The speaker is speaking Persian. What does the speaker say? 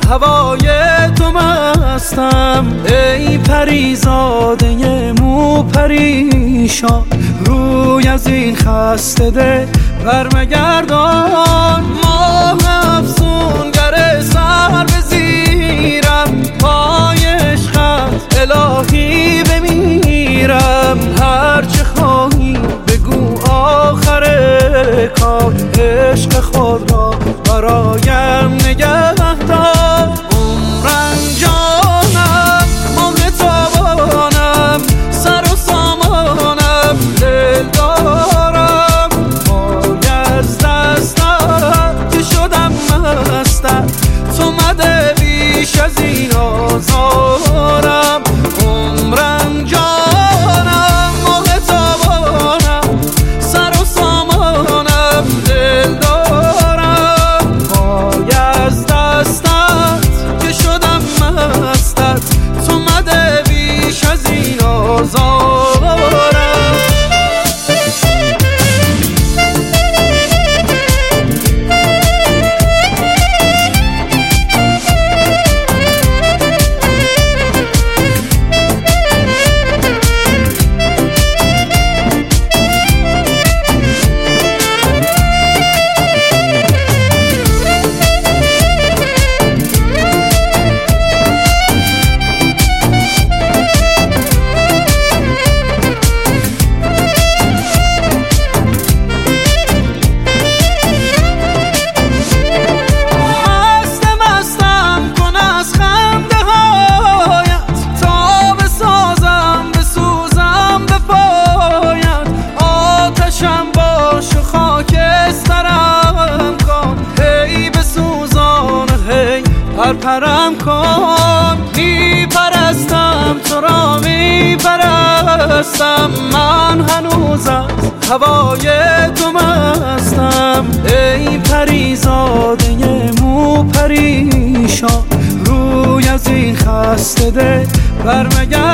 هوای تو مستم ای پریزاده مو پریشان، روی از این خسته دل برمگردان. ماه افسونگر سر به زیرم، پای عشقت الهی بمیرم. هرچه خواهی بگو آخر کار، عشق خود را برایم نگه دار. عمرم جانم ماه تابانم، سر و سامانم دل دارم. پای از دستم که شدم مستم، تو مده بیش از این آزارم. عمرم جانم ماه تابانم، سر و سامانم دل دارم. پای از دستت که شدم مستت، تو مده بیش از این آزارم. پرم کن، میپرستم تو را میپرستم. من هنوز از هوای تو مستم ای پریزاده مو پریشان، روی از این خسته دل برمگردان.